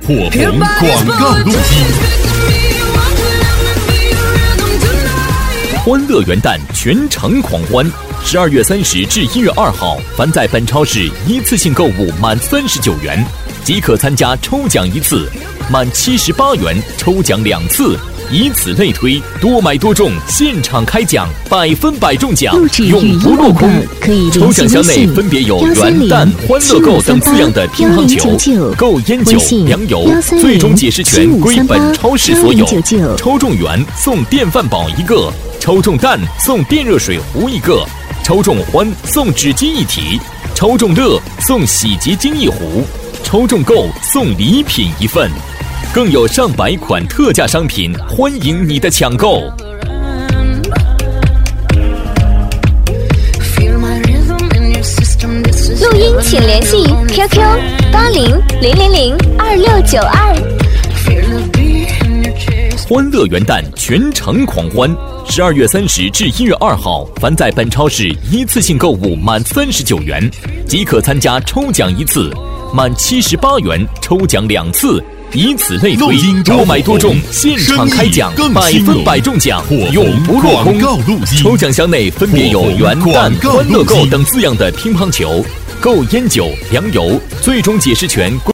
火红广告录音。欢乐元旦，全城狂欢！12月30至1月2号，凡在本超市一次性购物满39元，即可参加抽奖一次；满78元抽奖2次。以此类推，多买多中，现场开奖，100%中奖，永不落空。抽奖箱内分别有元旦、欢乐购等字样的乒乓球、购烟酒、粮油，最终解释权归本超市所有。抽中元送电饭煲1个，抽中蛋送电热水壶1个，抽中欢送纸巾1体，抽中乐送洗洁精1壶，抽中购送礼品1份。更有上百款特价商品，欢迎你的抢购。 录音请联系 QQ8000022692。 欢乐元旦，全城狂欢！12月30至1月2号，凡在本超市一次性购物满39元，即可参加抽奖一次；满78元抽奖2次。以此类推，多买多中，现场开奖，100%中奖，永不落空。抽奖箱内分别有元旦、欢乐购等字样的乒乓球、购烟酒、粮油，最终解释权归